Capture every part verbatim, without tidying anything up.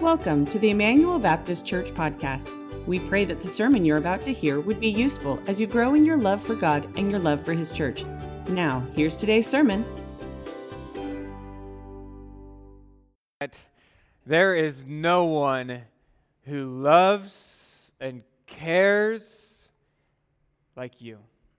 Welcome to the Emmanuel Baptist Church podcast. We pray that the sermon you're about to hear would be useful as you grow in your love for God and your love for His church. Now, here's today's sermon. There is no one who loves and cares like you.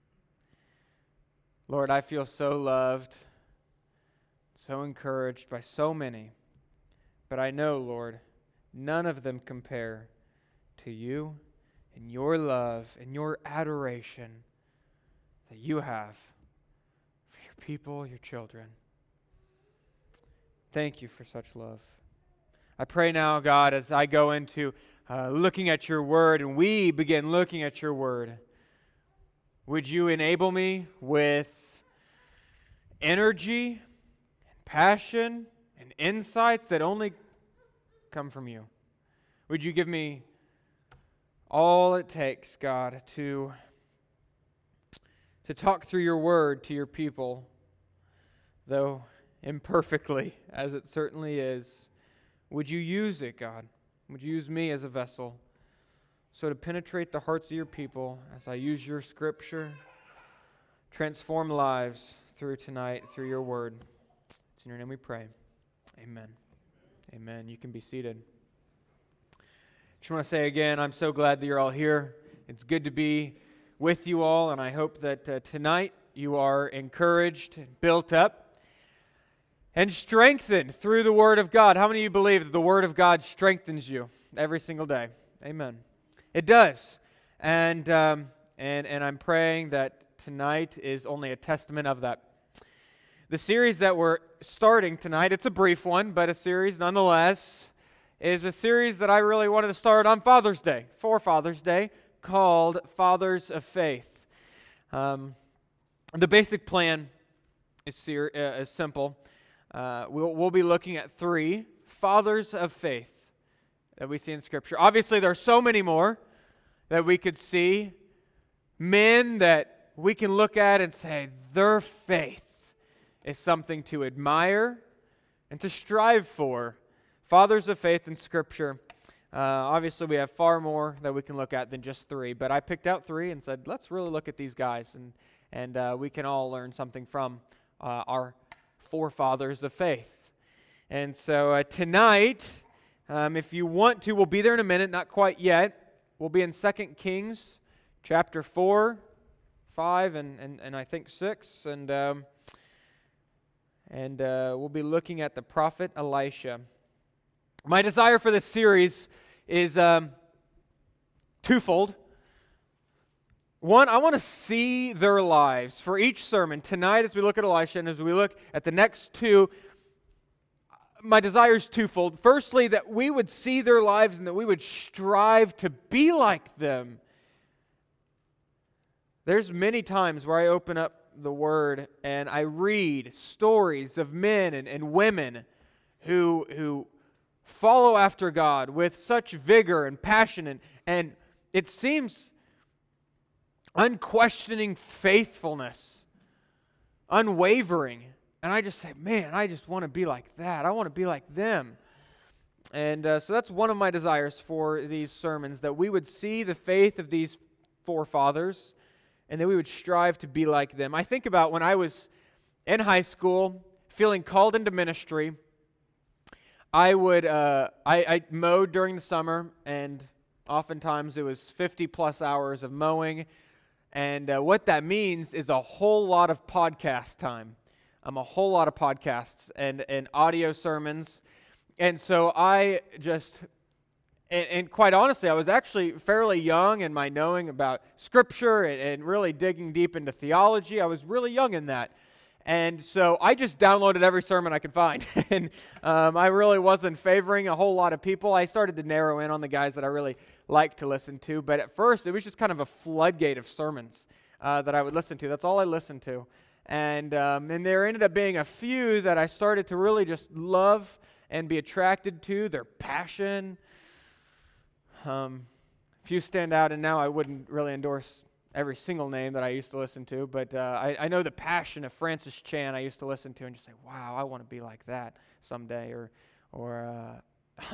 Lord, I feel so loved, so encouraged by so many, but I know, Lord, none of them compare to you and your love and your adoration that you have for your people, your children. Thank you for such love. I pray now, God, as I go into uh, looking at your word and we begin looking at your word, would you enable me with energy and passion and insights that only come from you? Would you give me all it takes, God, to, to talk through your word to your people, though imperfectly, as it certainly is. Would you use it, God? Would you use me as a vessel so to penetrate the hearts of your people as I use your scripture, transform lives through tonight, through your word. It's in your name we pray. Amen. Amen. You can be seated. Just want to say again, I'm so glad that you're all here. It's good to be with you all, and I hope that uh, tonight you are encouraged, built up, and strengthened through the Word of God. How many of you believe that the Word of God strengthens you every single day? Amen. It does. And um, and and I'm praying that tonight is only a testament of that. The series that we're starting tonight, it's a brief one, but a series nonetheless, is a series that I really wanted to start on Father's Day, for Father's Day, called Fathers of Faith. Um, the basic plan is, ser- uh, is simple. Uh, we'll, we'll be looking at three fathers of faith that we see in Scripture. Obviously, there are so many more that we could see. Men that we can look at and say, their faith is something to admire and to strive for. Fathers of faith in Scripture. Uh, obviously, we have far more that we can look at than just three, but I picked out three and said, let's really look at these guys, and, and uh, we can all learn something from uh, our forefathers of faith. And so uh, tonight, um, if you want to, we'll be there in a minute, not quite yet. We'll be in Second Kings chapter four, five, and, and, and I think six, and um, and uh, we'll be looking at the prophet Elisha. My desire for this series is um, twofold. One, I want to see their lives for each sermon. Tonight, as we look at Elisha, and as we look at the next two, my desire is twofold. Firstly, that we would see their lives and that we would strive to be like them. There's many times where I open up the Word and I read stories of men and, and women who, who follow after God with such vigor and passion, and, and it seems unquestioning faithfulness, unwavering. And I just say, man, I just want to be like that. I want to be like them. And uh, so that's one of my desires for these sermons, that we would see the faith of these forefathers and that we would strive to be like them. I think about when I was in high school, feeling called into ministry. I would, uh, I, I mowed during the summer, and oftentimes it was fifty plus hours of mowing. And uh, what that means is a whole lot of podcast time. Um, a whole lot of podcasts and, and audio sermons. And so I just, and, and quite honestly, I was actually fairly young in my knowing about Scripture and, and really digging deep into theology. I was really young in that. And so I just downloaded every sermon I could find. and um, I really wasn't favoring a whole lot of people. I started to narrow in on the guys that I really liked to listen to. But at first, it was just kind of a floodgate of sermons uh, that I would listen to. That's all I listened to. And um, and there ended up being a few that I started to really just love and be attracted to, their passion. Um, a few stand out, and now I wouldn't really endorse every single name that I used to listen to, but uh, I, I know the passion of Francis Chan I used to listen to and just say, wow, I want to be like that someday. Or or uh,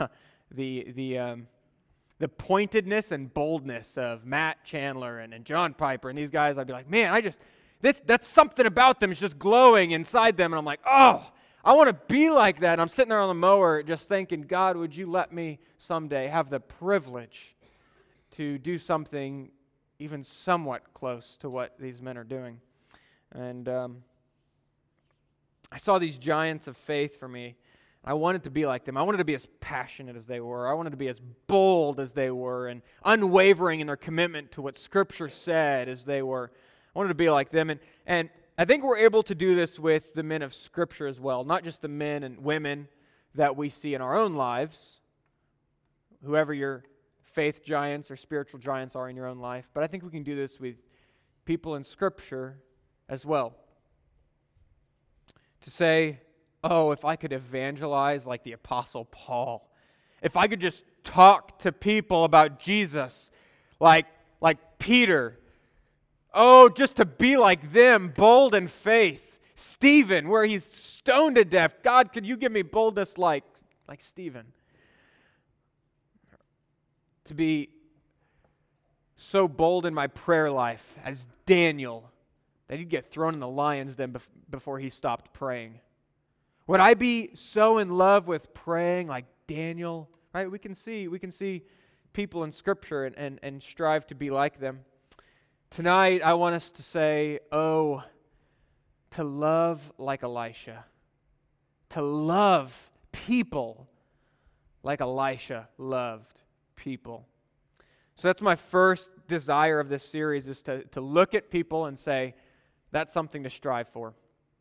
the the um, the pointedness and boldness of Matt Chandler and, and John Piper and these guys, I'd be like, man, I just, this that's something about them is just glowing inside them. And I'm like, oh, I want to be like that. And I'm sitting there on the mower just thinking, God, would you let me someday have the privilege to do something even somewhat close to what these men are doing. And um, I saw these giants of faith for me. I wanted to be like them. I wanted to be as passionate as they were. I wanted to be as bold as they were and unwavering in their commitment to what Scripture said as they were. I wanted to be like them. And, and I think we're able to do this with the men of Scripture as well, not just the men and women that we see in our own lives, whoever your faith giants or spiritual giants are in your own life, but I think we can do this with people in Scripture as well. To say, oh, if I could evangelize like the Apostle Paul, if I could just talk to people about Jesus like, like Peter, oh, just to be like them, bold in faith. Stephen, where he's stoned to death. God, could you give me boldness like, like Stephen? To be so bold in my prayer life as Daniel that he'd get thrown in the lion's den bef- before he stopped praying. Would I be so in love with praying like Daniel? Right? We can see, we can see people in Scripture and, and, and strive to be like them. Tonight, I want us to say, oh, to love like Elisha. To love people like Elisha loved people. So that's my first desire of this series, is to, to look at people and say, that's something to strive for.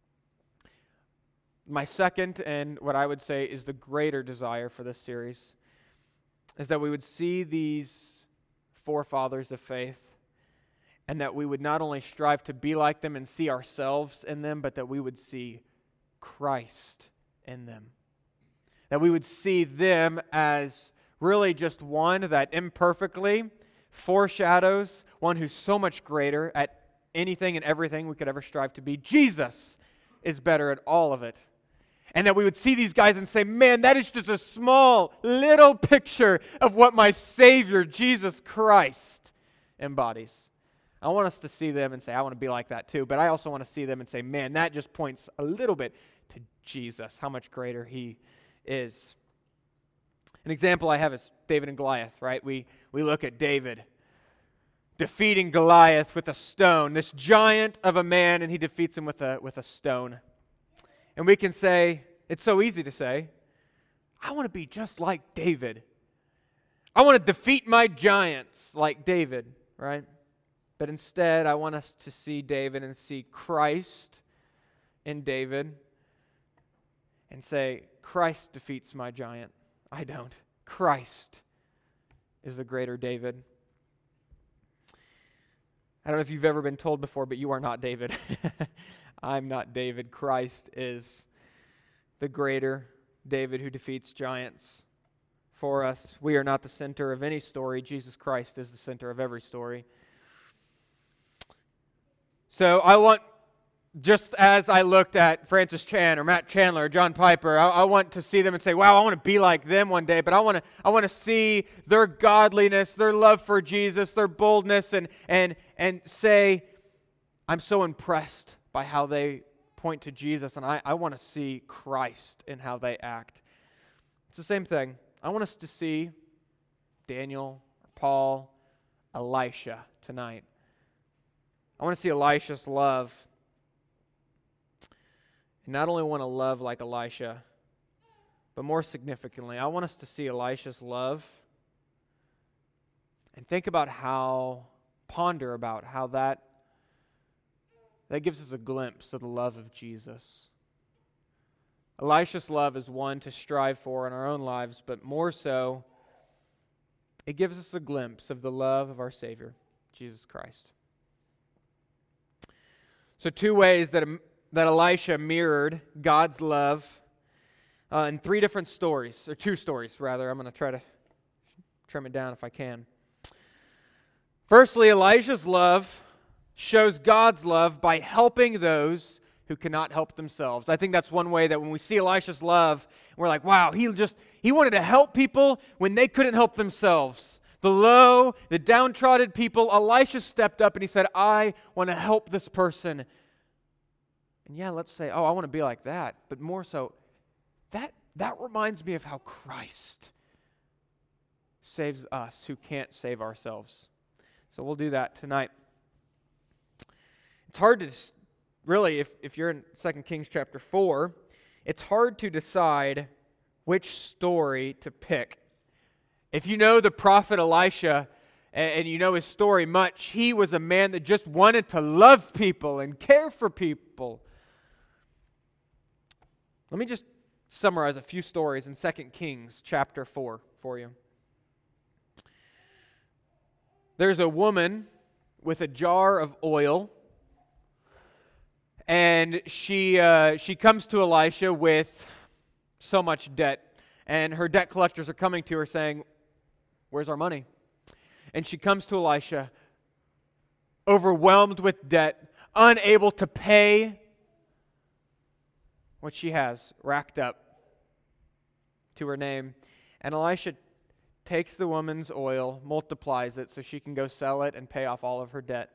My second, and what I would say is the greater desire for this series, is that we would see these forefathers of faith, and that we would not only strive to be like them and see ourselves in them, but that we would see Christ in them. That we would see them as really just one that imperfectly foreshadows one who's so much greater at anything and everything we could ever strive to be. Jesus is better at all of it. And that we would see these guys and say, man, that is just a small little picture of what my Savior, Jesus Christ, embodies. I want us to see them and say, I want to be like that too. But I also want to see them and say, man, that just points a little bit to Jesus, how much greater he is. An example I have is David and Goliath, right? We we look at David defeating Goliath with a stone, this giant of a man, and he defeats him with a with a stone. And we can say, it's so easy to say, I want to be just like David. I want to defeat my giants like David, right? But instead, I want us to see David and see Christ in David and say, Christ defeats my giant. I don't. Christ is the greater David. I don't know if you've ever been told before, but you are not David. I'm not David. Christ is the greater David who defeats giants for us. We are not the center of any story. Jesus Christ is the center of every story. So I want, just as I looked at Francis Chan or Matt Chandler or John Piper, I, I want to see them and say, wow, I want to be like them one day, but I want to I want to see their godliness, their love for Jesus, their boldness, and and and say, I'm so impressed by how they point to Jesus, and I, I want to see Christ in how they act. It's the same thing. I want us to see Daniel, Paul, Elisha tonight. I want to see Elisha's love. And not only want to love like Elisha, but more significantly, I want us to see Elisha's love and think about how, ponder about how that, that gives us a glimpse of the love of Jesus. Elisha's love is one to strive for in our own lives, but more so, it gives us a glimpse of the love of our Savior, Jesus Christ. So two ways that, that Elisha mirrored God's love uh, in three different stories, or two stories rather. I'm going to try to trim it down if I can. Firstly, Elijah's love shows God's love by helping those who cannot help themselves. I think that's one way that when we see Elisha's love, we're like, wow, he just, he wanted to help people when they couldn't help themselves. The low, the downtrodden people, Elisha stepped up and he said, I want to help this person. And yeah, let's say, oh, I want to be like that. But more so, that, that reminds me of how Christ saves us who can't save ourselves. So we'll do that tonight. It's hard to, really, if, if you're in Second Kings chapter four, it's hard to decide which story to pick. If you know the prophet Elisha and, and you know his story much, he was a man that just wanted to love people and care for people. Let me just summarize a few stories in Second Kings chapter four for you. There's a woman with a jar of oil, and she uh, she comes to Elisha with so much debt, and her debt collectors are coming to her saying, where's our money? And she comes to Elisha, overwhelmed with debt, unable to pay what she has racked up to her name. And Elisha takes the woman's oil, multiplies it so she can go sell it and pay off all of her debt.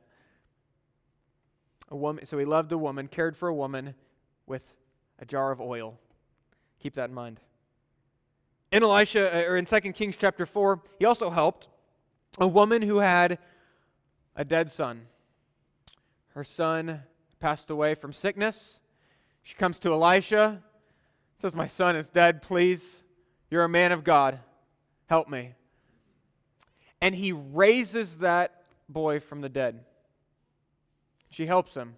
A woman, so he loved a woman, cared for a woman with a jar of oil. Keep that in mind. In Elisha, or in Second Kings chapter four, he also helped a woman who had a dead son. Her son passed away from sickness. She comes to Elisha, says, my son is dead, please. You're a man of God. Help me. And he raises that boy from the dead. She helps him.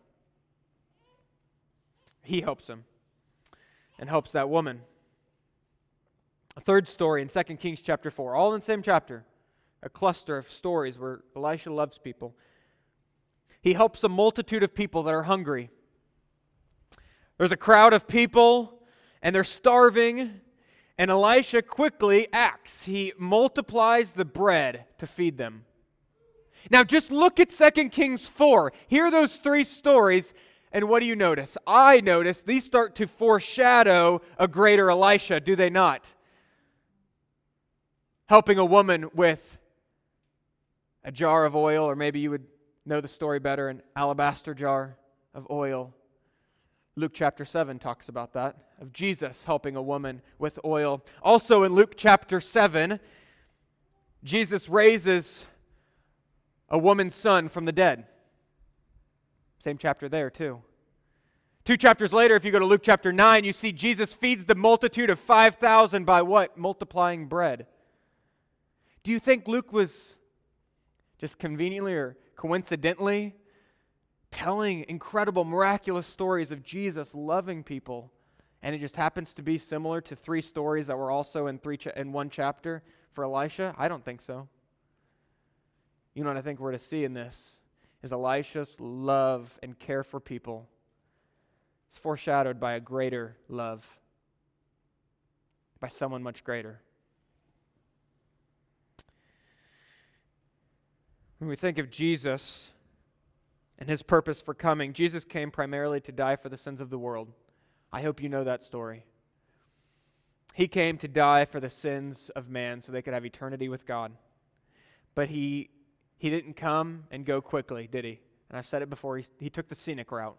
He helps him and helps that woman. A third story in Second Kings chapter four, all in the same chapter, a cluster of stories where Elisha loves people. He helps a multitude of people that are hungry. There's a crowd of people, and they're starving, and Elisha quickly acts. He multiplies the bread to feed them. Now just look at Second Kings four. Hear those three stories, and what do you notice? I notice these start to foreshadow a greater Elisha, do they not? Helping a woman with a jar of oil, or maybe you would know the story better, an alabaster jar of oil. Luke chapter seven talks about that, of Jesus helping a woman with oil. Also in Luke chapter seven, Jesus raises a woman's son from the dead. Same chapter there too. Two chapters later, if you go to Luke chapter nine, you see Jesus feeds the multitude of five thousand by what? Multiplying bread. Do you think Luke was just conveniently or coincidentally telling incredible, miraculous stories of Jesus loving people, and it just happens to be similar to three stories that were also in three cha- in one chapter for Elisha? I don't think so. You know what I think we're to see in this is Elisha's love and care for people. It's foreshadowed by a greater love, by someone much greater. When we think of Jesus and his purpose for coming, Jesus came primarily to die for the sins of the world. I hope you know that story. He came to die for the sins of man so they could have eternity with God. But he he didn't come and go quickly, did he? And I've said it before, he, he took the scenic route.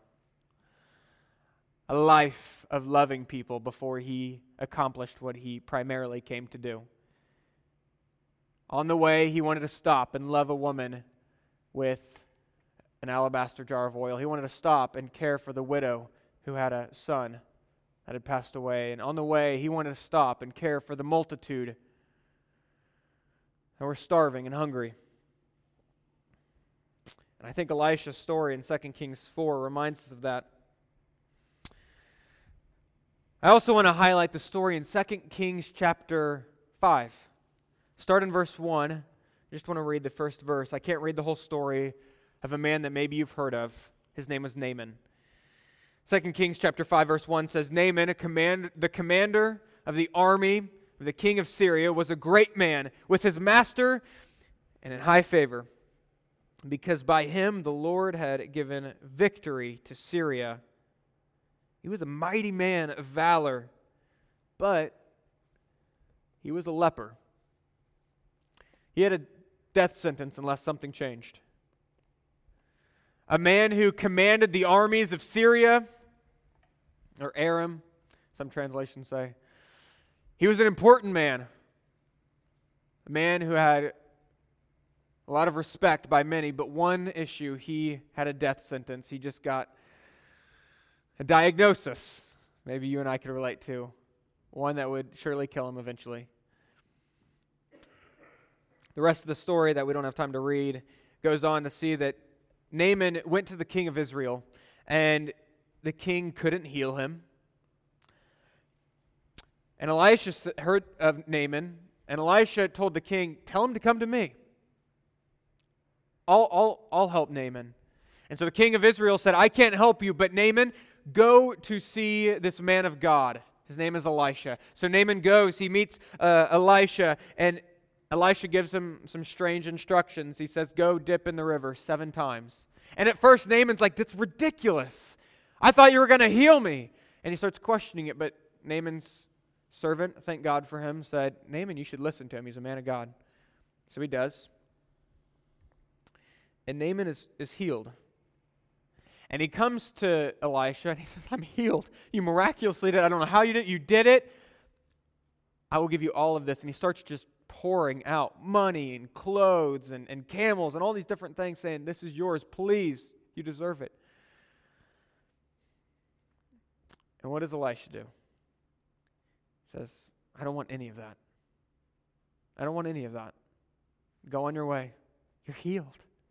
A life of loving people before he accomplished what he primarily came to do. On the way, he wanted to stop and love a woman with an alabaster jar of oil. He wanted to stop and care for the widow who had a son that had passed away. And on the way, he wanted to stop and care for the multitude that were starving and hungry. And I think Elisha's story in Second Kings four reminds us of that. I also want to highlight the story in Second Kings chapter five. Start in verse one. I just want to read the first verse. I can't read the whole story of a man that maybe you've heard of. His name was Naaman. Second Kings chapter five verse one says, Naaman, a command, the commander of the army of the king of Syria, was a great man with his master and in high favor, because by him the Lord had given victory to Syria. He was a mighty man of valor, but he was a leper. He had a death sentence unless something changed. A man who commanded the armies of Syria, or Aram, some translations say. He was an important man. A man who had a lot of respect by many, but one issue, he had a death sentence. He just got a diagnosis, maybe you and I could relate to, one that would surely kill him eventually. The rest of the story that we don't have time to read goes on to see that Naaman went to the king of Israel, and the king couldn't heal him. And Elisha heard of Naaman, and Elisha told the king, tell him to come to me. I'll, I'll, I'll help Naaman. And so the king of Israel said, I can't help you, but Naaman, go to see this man of God. His name is Elisha. So Naaman goes, he meets uh, Elisha, and Elisha gives him some strange instructions. He says, go dip in the river seven times. And at first, Naaman's like, that's ridiculous. I thought you were going to heal me. And he starts questioning it, but Naaman's servant, thank God for him, said, Naaman, you should listen to him. He's a man of God. So he does. And Naaman is, is healed. And he comes to Elisha, and he says, I'm healed. You miraculously did it. I don't know how you did it. You did it. I will give you all of this. And he starts just pouring out money and clothes and, and camels and all these different things, saying, this is yours, please, you deserve it. And what does Elisha do? He says, I don't want any of that. I don't want any of that. Go on your way. You're healed.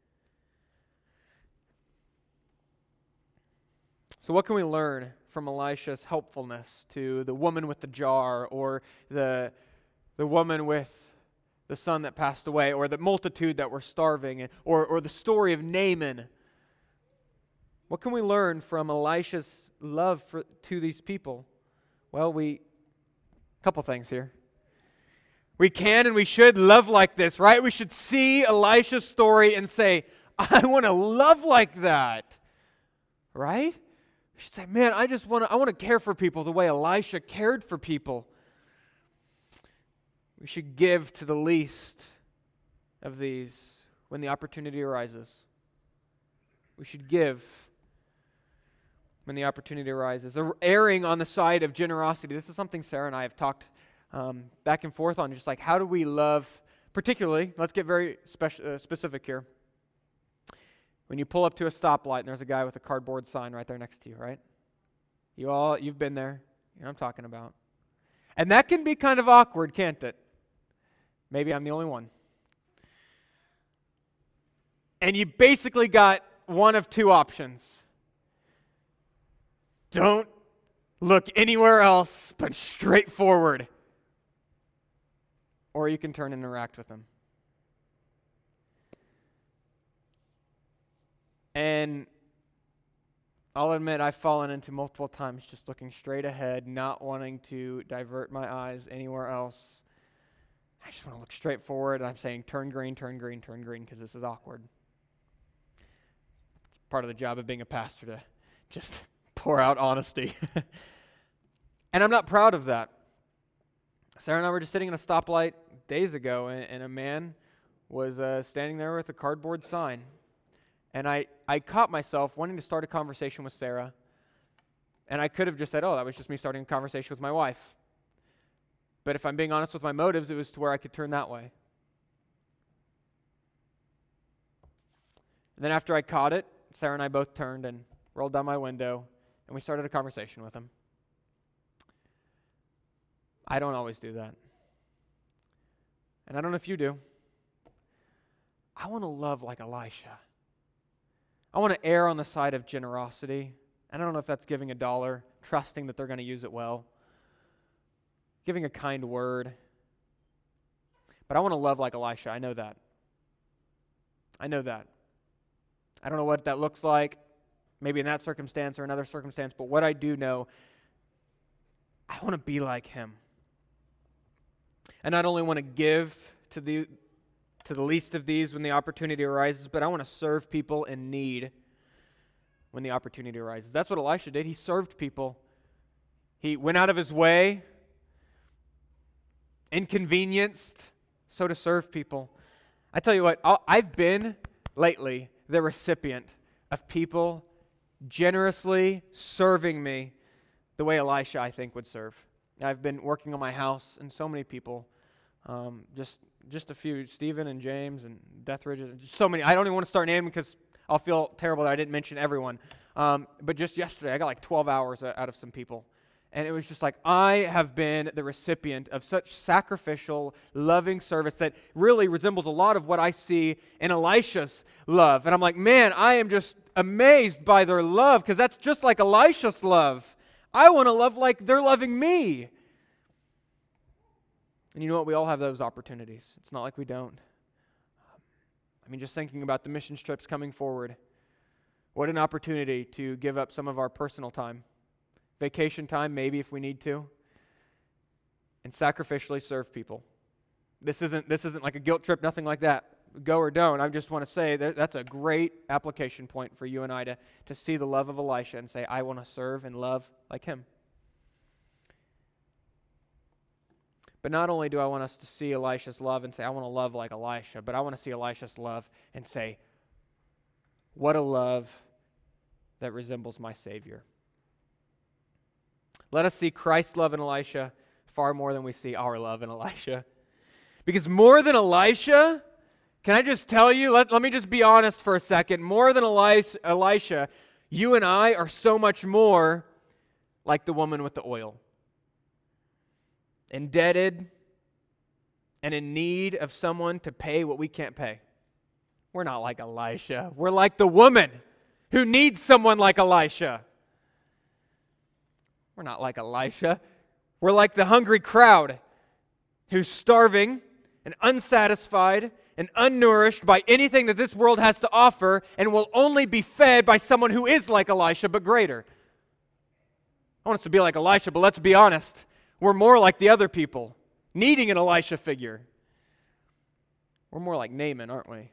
So what can we learn from Elisha's helpfulness to the woman with the jar, or the the woman with the son that passed away, or the multitude that were starving, or, or the story of Naaman? What can we learn from Elisha's love for, to these people? Well, we, a couple things here. We can and we should love like this, right? We should see Elisha's story and say, I want to love like that, right? We should say, man, I just want to, I want to care for people the way Elisha cared for people. We should give to the least of these when the opportunity arises. We should give when the opportunity arises. Erring on the side of generosity. This is something Sarah and I have talked um, back and forth on, just like how do we love, particularly, let's get very speci- uh, specific here. When you pull up to a stoplight and there's a guy with a cardboard sign right there next to you, right? You all, you've been there. You know what I'm talking about. And that can be kind of awkward, can't it? Maybe I'm the only one. And you basically got one of two options. Don't look anywhere else but straight forward. Or you can turn and interact with them. And I'll admit I've fallen into multiple times just looking straight ahead, not wanting to divert my eyes anywhere else. I just want to look straight forward, and I'm saying turn green, turn green, turn green, because this is awkward. It's part of the job of being a pastor to just pour out honesty. And I'm not proud of that. Sarah and I were just sitting in a stoplight days ago, and, and a man was uh, standing there with a cardboard sign. And I, I caught myself wanting to start a conversation with Sarah. And I could have just said, oh, that was just me starting a conversation with my wife. But if I'm being honest with my motives, it was to where I could turn that way. And then after I caught it, Sarah and I both turned and rolled down my window, and we started a conversation with him. I don't always do that. And I don't know if you do. I want to love like Elisha. I want to err on the side of generosity. And I don't know if that's giving a dollar, trusting that they're going to use it well, giving a kind word. But I want to love like Elisha. I know that. I know that. I don't know what that looks like, maybe in that circumstance or another circumstance, but what I do know, I want to be like him. I not only want to give to the to the least of these when the opportunity arises, but I want to serve people in need when the opportunity arises. That's what Elisha did. He served people He went out of his way, inconvenienced, so to serve people. I tell you what, I'll, I've been lately the recipient of people generously serving me the way Elisha, I think, would serve. I've been working on my house, and so many people, um, just just a few, Stephen and James and Deathridge, and just so many. I don't even want to start naming because I'll feel terrible that I didn't mention everyone. Um, but just yesterday, I got like twelve hours out of some people. And it was just like, I have been the recipient of such sacrificial, loving service that really resembles a lot of what I see in Elisha's love. And I'm like, man, I am just amazed by their love, because that's just like Elisha's love. I want to love like they're loving me. And you know what? We all have those opportunities. It's not like we don't. I mean, just thinking about the mission trips coming forward, what an opportunity to give up some of our personal time. Vacation time, maybe, if we need to, and sacrificially serve people. This isn't this isn't like a guilt trip, nothing like that. Go or don't. I just want to say that that's a great application point for you and I to, to see the love of Elisha and say, I want to serve and love like him. But not only do I want us to see Elisha's love and say, I want to love like Elisha, but I want to see Elisha's love and say, what a love that resembles my Savior. Let us see Christ's love in Elisha far more than we see our love in Elisha. Because more than Elisha, can I just tell you, let, let me just be honest for a second, more than Elis- Elisha, you and I are so much more like the woman with the oil. Indebted and in need of someone to pay what we can't pay. We're not like Elisha. We're like the woman who needs someone like Elisha. We're not like Elisha. We're like the hungry crowd who's starving and unsatisfied and unnourished by anything that this world has to offer and will only be fed by someone who is like Elisha but greater. I want us to be like Elisha, but let's be honest. We're more like the other people, needing an Elisha figure. We're more like Naaman, aren't we?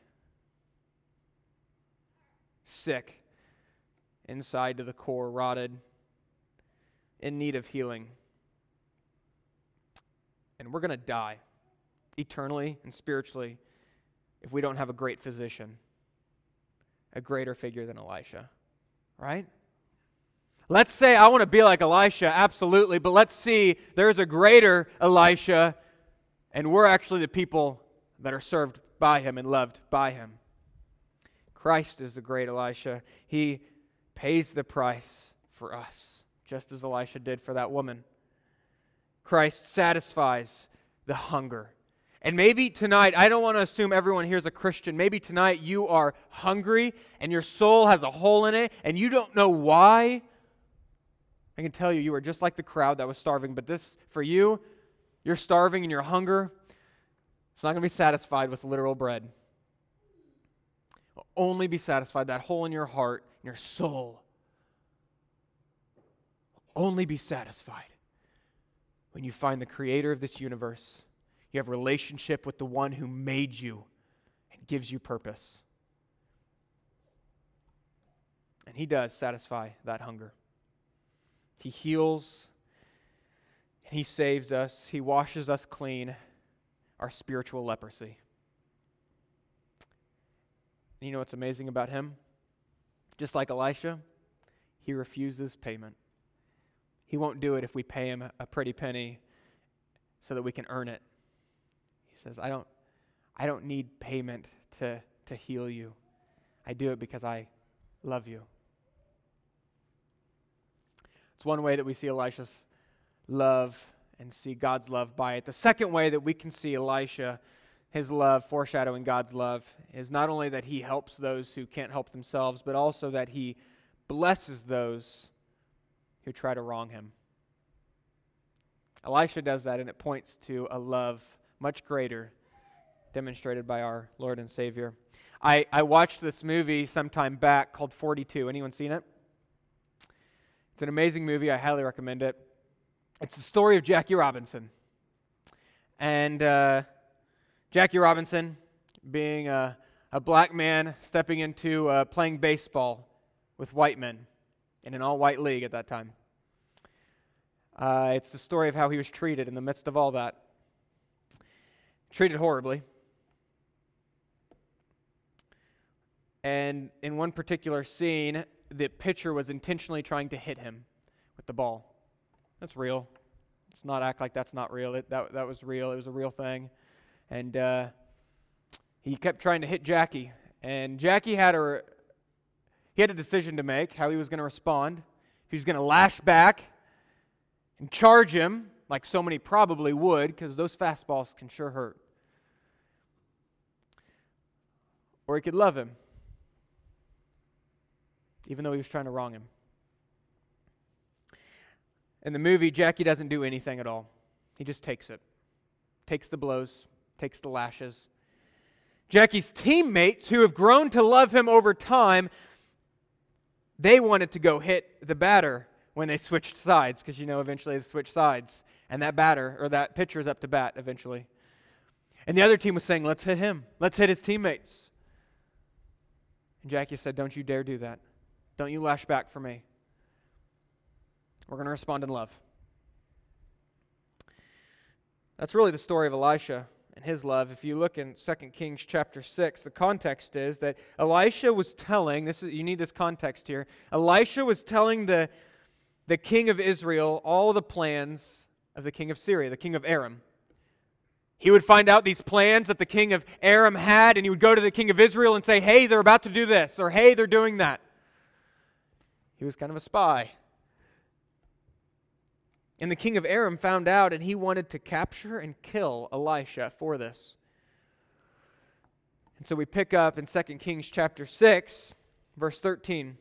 Sick, inside to the core, rotted, in need of healing. And we're going to die eternally and spiritually if we don't have a great physician, a greater figure than Elisha, right? Let's say I want to be like Elisha, absolutely, but let's see there's a greater Elisha, and we're actually the people that are served by him and loved by him. Christ is the great Elisha. He pays the price for us, just as Elisha did for that woman. Christ satisfies the hunger. And maybe tonight, I don't want to assume everyone here is a Christian. Maybe tonight you are hungry and your soul has a hole in it and you don't know why. I can tell you, you are just like the crowd that was starving. But this, for you, you're starving and your hunger, it's not going to be satisfied with literal bread. It will only be satisfied, that hole in your heart, in your soul, only be satisfied when you find the creator of this universe. You have a relationship with the one who made you and gives you purpose. And he does satisfy that hunger. He heals and he saves us. He washes us clean, our spiritual leprosy. And you know what's amazing about him? Just like Elisha, he refuses payment. He won't do it if we pay him a pretty penny so that we can earn it. He says, I don't, I don't need payment to, to heal you. I do it because I love you. It's one way that we see Elisha's love and see God's love by it. The second way that we can see Elisha, his love, foreshadowing God's love, is not only that he helps those who can't help themselves, but also that he blesses those who try to wrong him. Elisha does that, and it points to a love much greater demonstrated by our Lord and Savior. I, I watched this movie sometime back called forty-two. Anyone seen it? It's an amazing movie. I highly recommend it. It's the story of Jackie Robinson. And uh, Jackie Robinson, being a, a black man stepping into uh, playing baseball with white men in an all-white league at that time. Uh, it's the story of how he was treated in the midst of all that. Treated horribly. And in one particular scene, the pitcher was intentionally trying to hit him with the ball. That's real. Let's not act like that's not real. It, that, that was real. It was a real thing. And uh, he kept trying to hit Jackie. And Jackie had a, he had a decision to make, how he was going to respond. If he was going to lash back and charge him, like so many probably would, because those fastballs can sure hurt. Or he could love him, even though he was trying to wrong him. In the movie, Jackie doesn't do anything at all. He just takes it. Takes the blows, takes the lashes. Jackie's teammates, who have grown to love him over time, they wanted to go hit the batter when they switched sides, because you know eventually they switch sides, and that batter, or that pitcher is up to bat eventually. And the other team was saying, let's hit him. Let's hit his teammates. And Jackie said, don't you dare do that. Don't you lash back for me. We're going to respond in love. That's really the story of Elisha and his love. If you look in Second Kings chapter six, the context is that Elisha was telling, this is you need this context here, Elisha was telling the, the king of Israel all the plans of the king of Syria, the king of Aram. He would find out these plans that the king of Aram had, and he would go to the king of Israel and say, hey, they're about to do this, or hey, they're doing that. He was kind of a spy. And the king of Aram found out, and he wanted to capture and kill Elisha for this. And so we pick up in Second Kings chapter six, verse thirteen.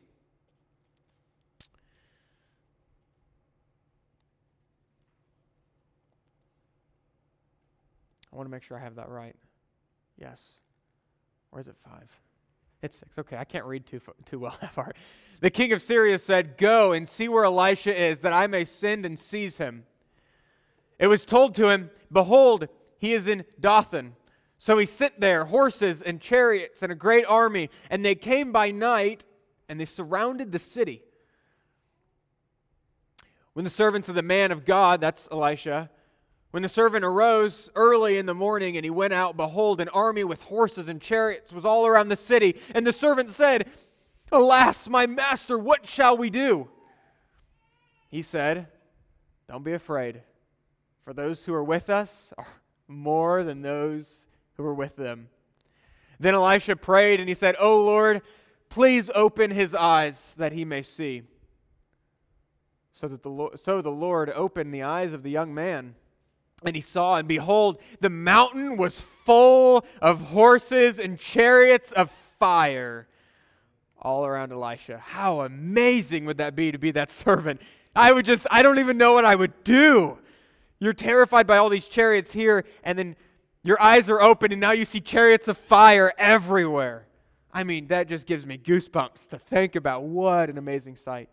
I want to make sure I have that right. Yes. Or is it five? It's six. Okay, I can't read too too well that far. The king of Syria said, go and see where Elisha is, that I may send and seize him. It was told to him, behold, he is in Dothan. So he sent there horses and chariots and a great army, and they came by night, and they surrounded the city. When the servants of the man of God, that's Elisha, when the servant arose early in the morning and he went out, behold, an army with horses and chariots was all around the city. And the servant said, alas, my master, what shall we do? He said, don't be afraid, for those who are with us are more than those who are with them. Then Elisha prayed and he said, O Lord, please open his eyes that he may see. So that the Lord, so the Lord opened the eyes of the young man. And he saw, and behold, the mountain was full of horses and chariots of fire all around Elisha. How amazing would that be to be that servant? I would just, I don't even know what I would do. You're terrified by all these chariots here, and then your eyes are open, and now you see chariots of fire everywhere. I mean, that just gives me goosebumps to think about. What an amazing sight.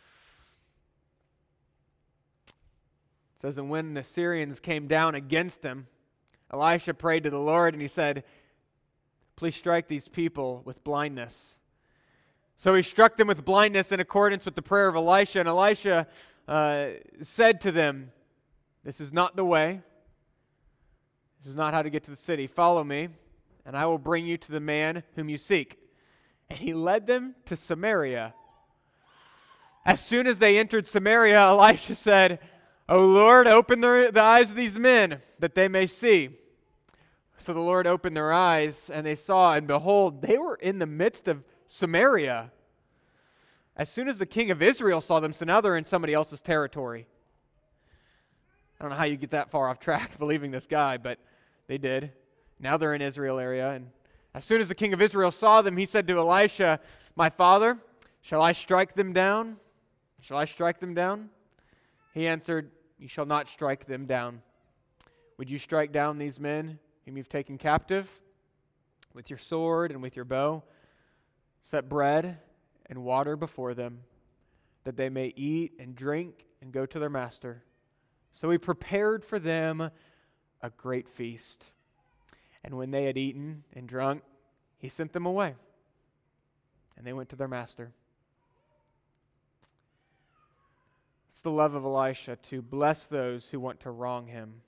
It says, and when the Syrians came down against him, Elisha prayed to the Lord, and he said, please strike these people with blindness. So he struck them with blindness in accordance with the prayer of Elisha, and Elisha uh, said to them, this is not the way. This is not how to get to the city. Follow me, and I will bring you to the man whom you seek. And he led them to Samaria. As soon as they entered Samaria, Elisha said, O Lord, open the, the eyes of these men, that they may see. So the Lord opened their eyes, and they saw, and behold, they were in the midst of Samaria. As soon as the king of Israel saw them, so now they're in somebody else's territory. I don't know how you get that far off track believing this guy, but they did. Now they're in Israel area, and as soon as the king of Israel saw them, he said to Elisha, my father, shall I strike them down? Shall I strike them down? He answered, you shall not strike them down. Would you strike down these men whom you've taken captive with your sword and with your bow? Set bread and water before them, that they may eat and drink and go to their master. So he prepared for them a great feast. And when they had eaten and drunk, he sent them away, and they went to their master. It's the love of Elisha to bless those who want to wrong him.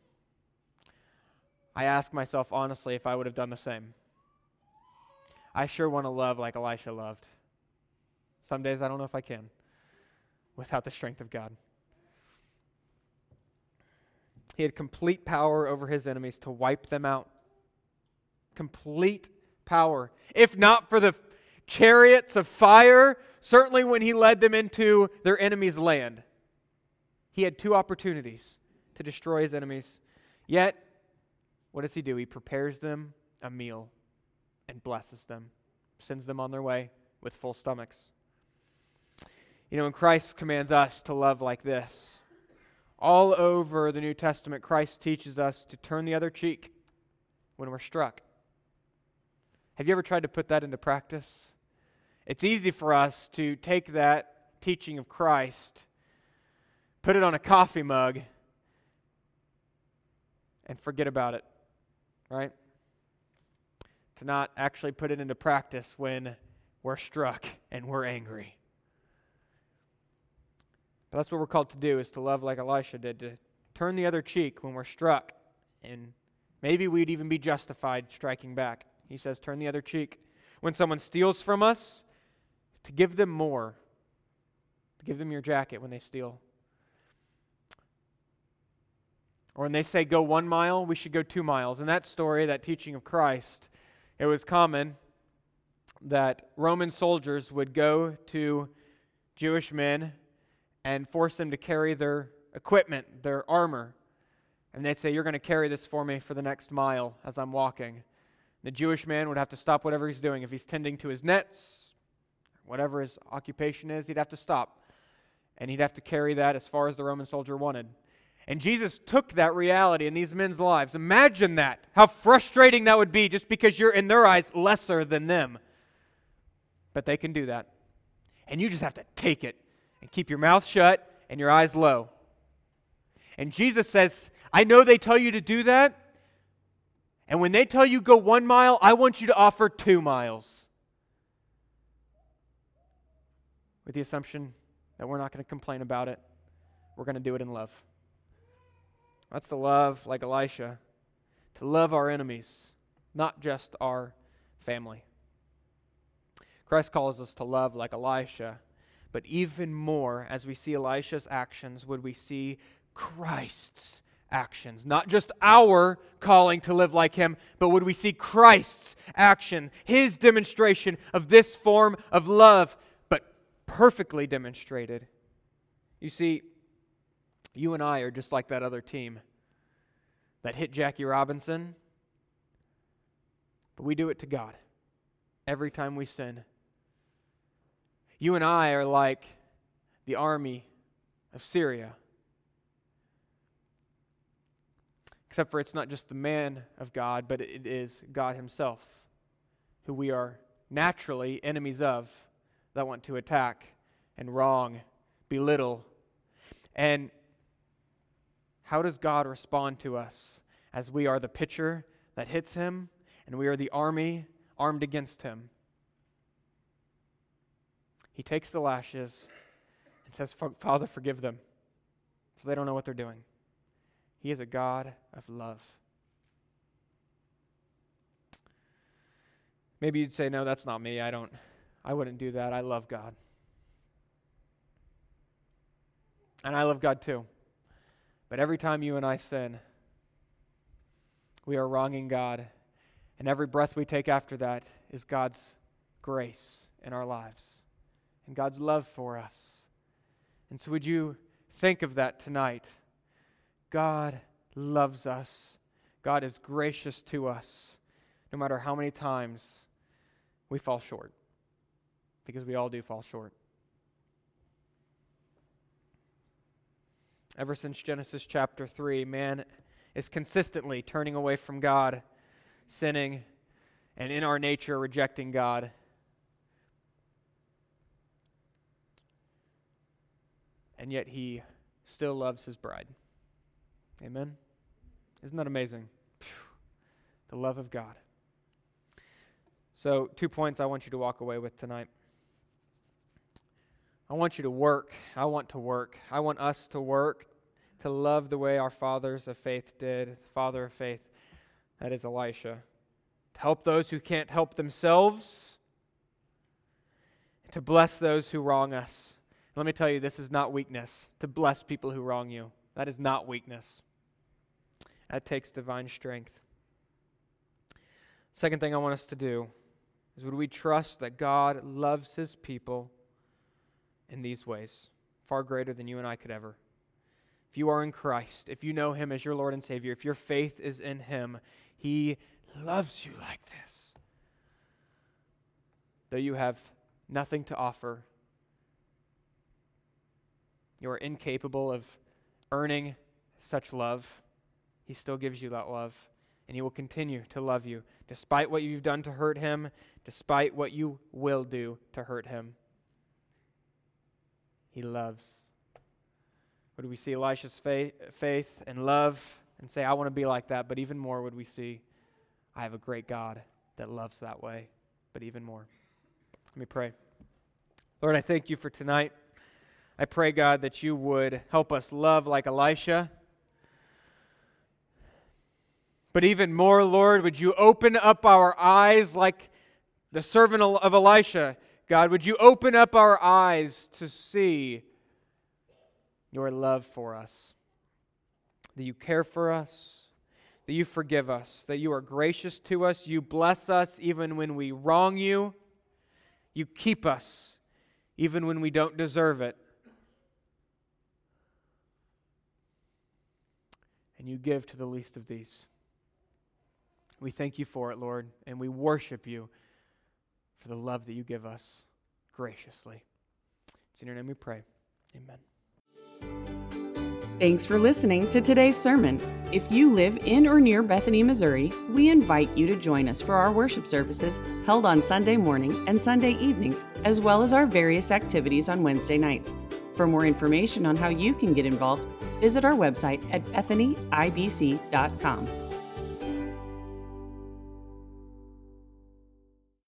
I ask myself honestly if I would have done the same. I sure want to love like Elisha loved. Some days I don't know if I can without the strength of God. He had complete power over his enemies to wipe them out. Complete power. If not for the chariots of fire, certainly when he led them into their enemy's land. He had two opportunities to destroy his enemies. Yet, what does he do? He prepares them a meal and blesses them, sends them on their way with full stomachs. You know, when Christ commands us to love like this, all over the New Testament, Christ teaches us to turn the other cheek when we're struck. Have you ever tried to put that into practice? It's easy for us to take that teaching of Christ, put it on a coffee mug, and forget about it, right? To not actually put it into practice when we're struck and we're angry. But that's what we're called to do, is to love like Elisha did, to turn the other cheek when we're struck. And maybe we'd even be justified striking back. He says, turn the other cheek. When someone steals from us, to give them more. To give them your jacket when they steal. Or when they say go one mile, we should go two miles. In that story, that teaching of Christ, it was common that Roman soldiers would go to Jewish men and force them to carry their equipment, their armor. And they'd say, you're going to carry this for me for the next mile as I'm walking. The Jewish man would have to stop whatever he's doing. If he's tending to his nets, whatever his occupation is, he'd have to stop. And he'd have to carry that as far as the Roman soldier wanted. And Jesus took that reality in these men's lives. Imagine that. How frustrating that would be just because you're, in their eyes, lesser than them. But they can do that. And you just have to take it and keep your mouth shut and your eyes low. And Jesus says, I know they tell you to do that. And when they tell you go one mile, I want you to offer two miles. With the assumption that we're not going to complain about it. We're going to do it in love. That's the love like Elisha. To love our enemies, not just our family. Christ calls us to love like Elisha. But even more, as we see Elisha's actions, would we see Christ's actions. Not just our calling to live like him, but would we see Christ's action, his demonstration of this form of love, but perfectly demonstrated. You see, you and I are just like that other team that hit Jackie Robinson, but we do it to God every time we sin. You and I are like the army of Syria. Except for it's not just the man of God, but it is God himself, who we are naturally enemies of, that want to attack and wrong, belittle. And how does God respond to us as we are the pitcher that hits him and we are the army armed against him? He takes the lashes and says, Father, forgive them, for they don't know what they're doing. He is a God of love. Maybe you'd say, no, that's not me. I don't, I wouldn't do that. I love God. And I love God too. But every time you and I sin, we are wronging God. And every breath we take after that is God's grace in our lives and God's love for us. And so would you think of that tonight? God loves us. God is gracious to us, no matter how many times we fall short, because we all do fall short. Ever since Genesis chapter three, man is consistently turning away from God, sinning, and in our nature rejecting God. And yet he still loves his bride. Amen? Isn't that amazing? Phew. The love of God. So, two points I want you to walk away with tonight. I want you to work. I want to work. I want us to work, to love the way our fathers of faith did. The father of faith, that is Elisha. To help those who can't help themselves. To bless those who wrong us. Let me tell you, this is not weakness. To bless people who wrong you. That is not weakness. That takes divine strength. Second thing I want us to do is would we trust that God loves his people in these ways, far greater than you and I could ever. If you are in Christ, if you know him as your Lord and Savior, if your faith is in him, he loves you like this. Though you have nothing to offer, you are incapable of earning such love, he still gives you that love, and he will continue to love you, despite what you've done to hurt him, despite what you will do to hurt him. He loves. Would we see Elisha's faith, faith and love and say, I want to be like that, but even more would we see, I have a great God that loves that way, but even more. Let me pray. Lord, I thank you for tonight. I pray, God, that you would help us love like Elisha. But even more, Lord, would you open up our eyes like the servant of Elisha? God, would you open up our eyes to see your love for us, that you care for us, that you forgive us, that you are gracious to us, you bless us even when we wrong you, you keep us even when we don't deserve it, and you give to the least of these. We thank you for it, Lord, and we worship you for the love that you give us graciously. It's in your name we pray. Amen. Thanks for listening to today's sermon. If you live in or near Bethany, Missouri, we invite you to join us for our worship services held on Sunday morning and Sunday evenings, as well as our various activities on Wednesday nights. For more information on how you can get involved, visit our website at bethany i b c dot com.